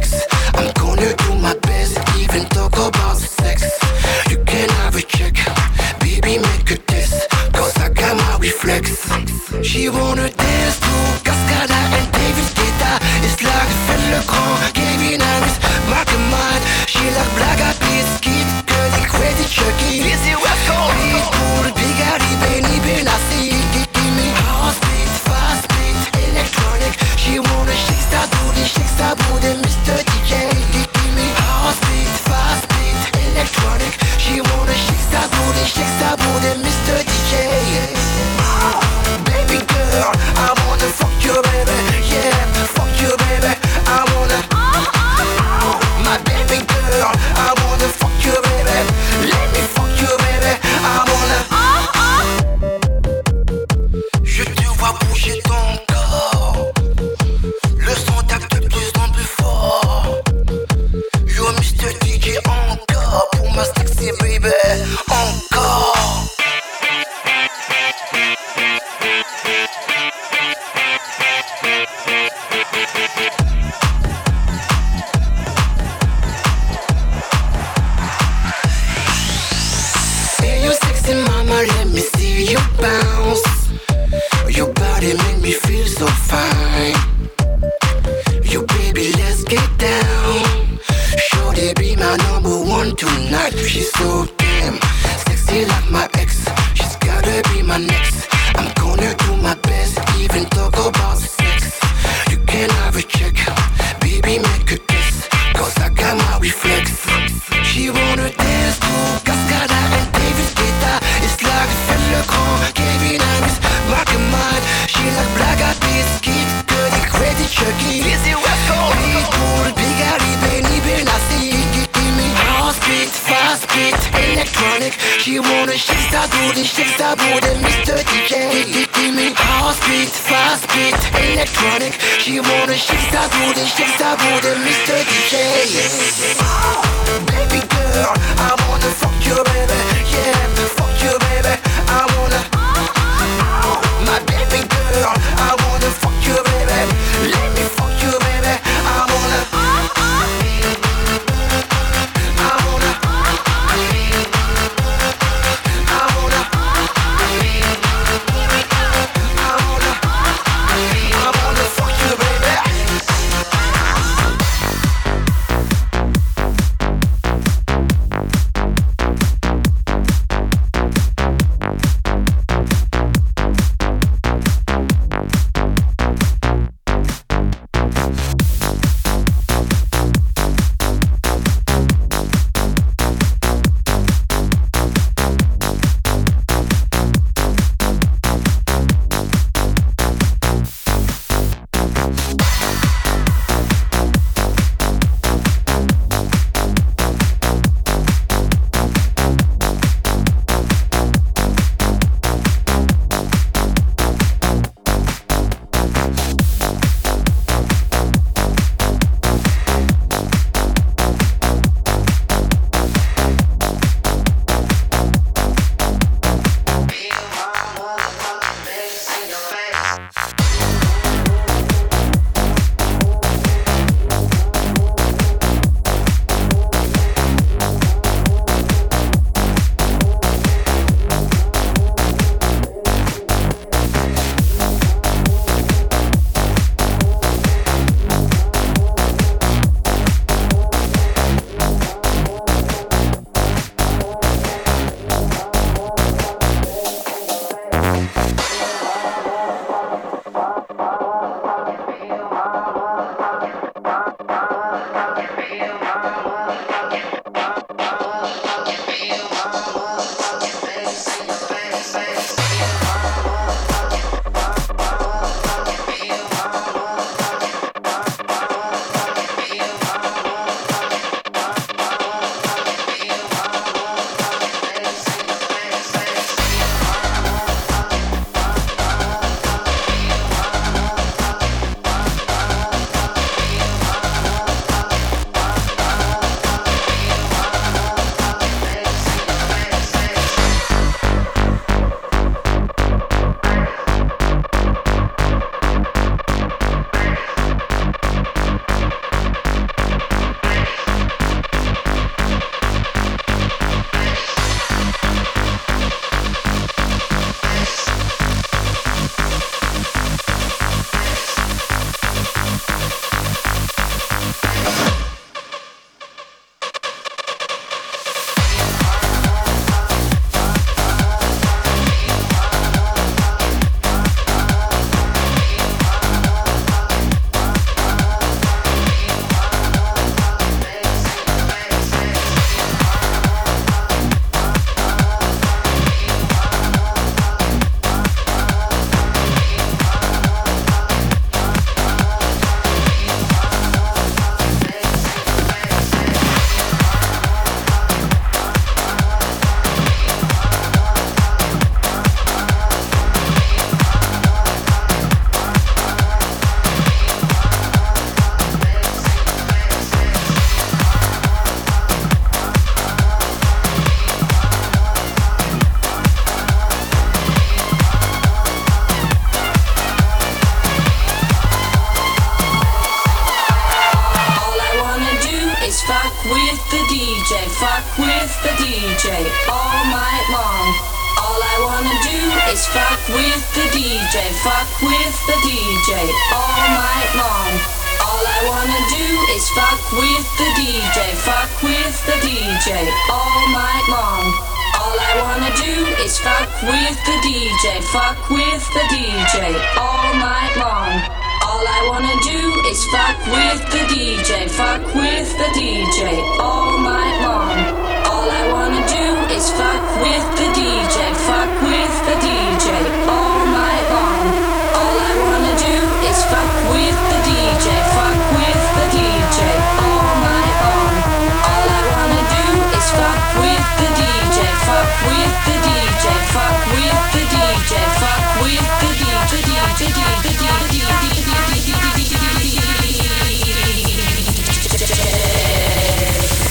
flex. I'm gonna do my best, even talk about sex. You can have a check, baby make a test, cause I got my reflex. She wanna dance to Cascada and David Guetta. It's like Fred Legrand, Kevin Harris, Mark and Mine. She like Black Eyed Peas, Kid Cudi, Crazy Chucky, Lizzy Westcott, Pitbull, Big Ari, Benny Benassi. Give me house beat, fast beat, electronic. She wanna shake that booty, Mr. DJ. Give me house beat, fast beat, electronic. She wanna shake that booty, Mr. DJ. Baby girl, I wanna fuck you, baby. Yeah, fuck you, baby. I wanna, my baby girl, I wanna fuck you, baby. Let me fuck you, baby. I wanna. Je te vois bouger ton corps. Le son tape de plus en plus fort. Yo, Mr. DJ, encore pour ma sexy baby. Encore. Hey, you sexy mama, let me see you bounce. Your body make me feel so fine. You baby, let's get down. Shorty be my number one tonight. She's so damn sexy like my ex. She's gotta be my next. I'm gonna do my best, even talk about sex. You can have a check, baby make a kiss, cause I got my reflex. She wanna dance to Cascada and David Guetta. It's like Fred Legrand, Kevin Harris, Mark and Mine. She like Black Eyed Peas, Kid Cudi, Crazy Chucky, Lizzy Westcott, Pitbull, Big Ari, Benny Benassi. Give me house beat, fast beat, electronic. She wanna shake that booty, Mr. DJ. Give me house beat, fast beat, electronic. She wanna shake that booty, Mr. DJ. Baby girl, I wanna fuck you, baby. Yeah, fuck you, baby. I wanna, my baby girl, I wanna fuck you, baby. Let me fuck you, baby. I wanna, I wanna, I wanna, I wanna fuck you, baby. fuck with the DJ, fuck with the DJ all night long. All I wanna do is fuck with the DJ, fuck with the DJ all night long. All I wanna do is fuck with the DJ, fuck with the DJ all night long. All I wanna do is fuck with the DJ, fuck with the DJ all night long. All I wanna do is fuck with the DJ, fuck with the DJ all night long. All I wanna do is fuck with the DJ, fuck with the DJ all night long. All I wanna do is fuck with the DJ, fuck with the DJ all night long. All I wanna do is fuck with the DJ, fuck with the DJ, fuck with the DJ, fuck with the DJ.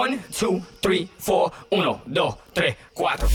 1, 2, 3, 4, 1, 2, 3, 4.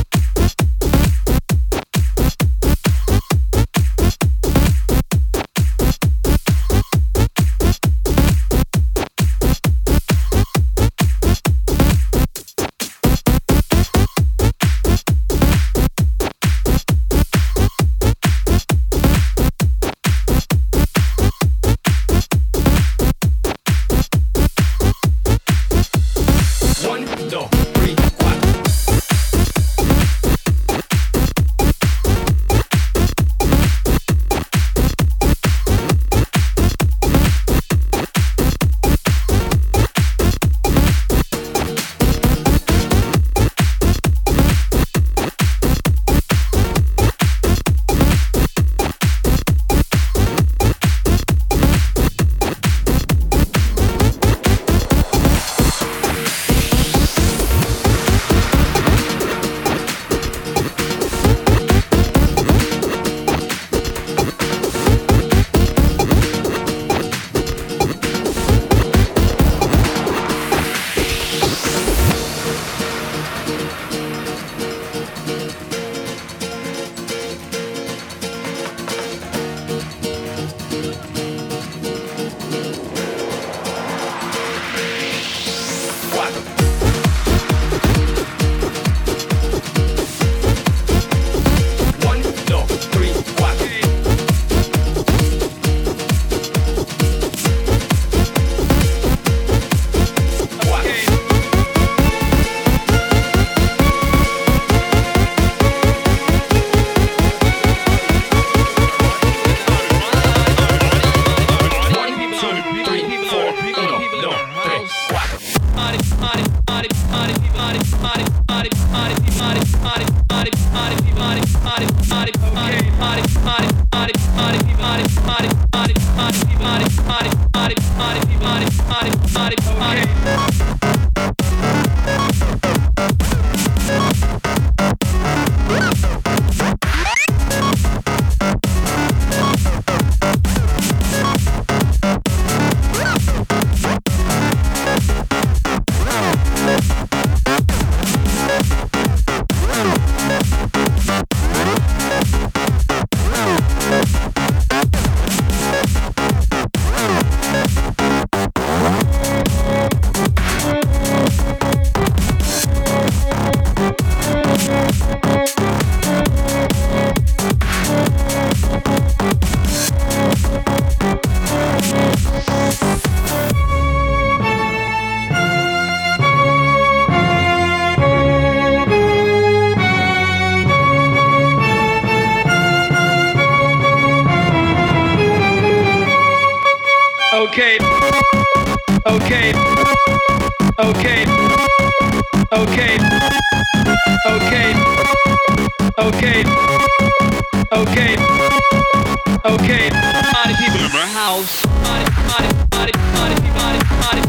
Okay. Okay. Okay. Okay. Okay. Okay. Okay. Okay. Party people in my house. Party people. Party people. Party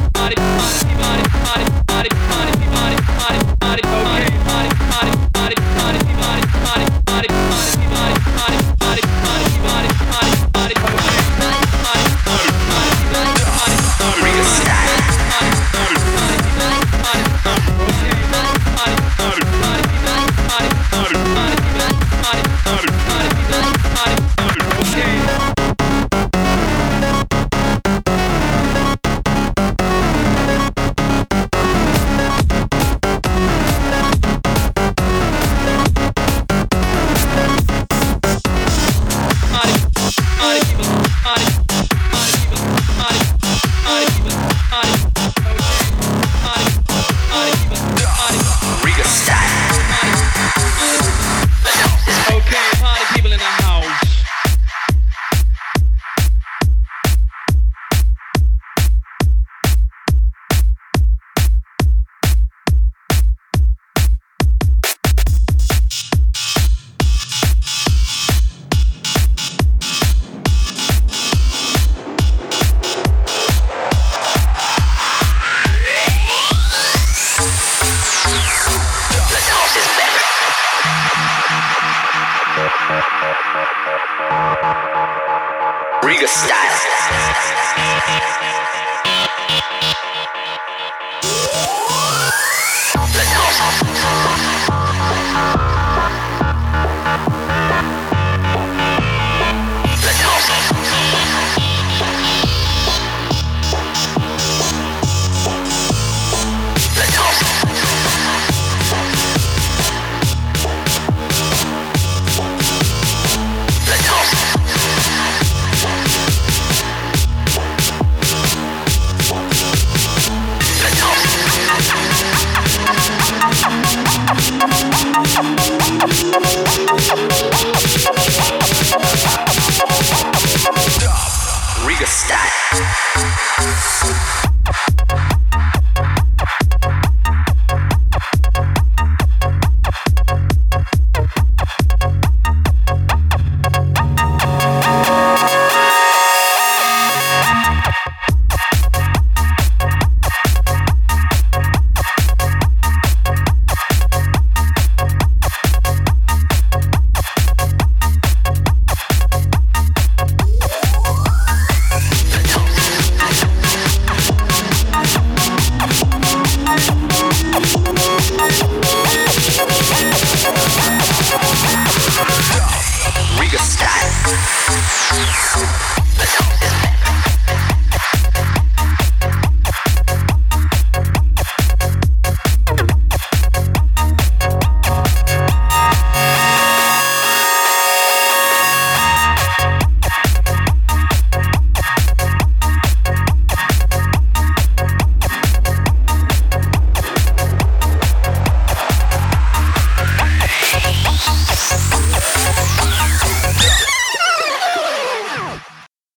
Riga style. Riga style.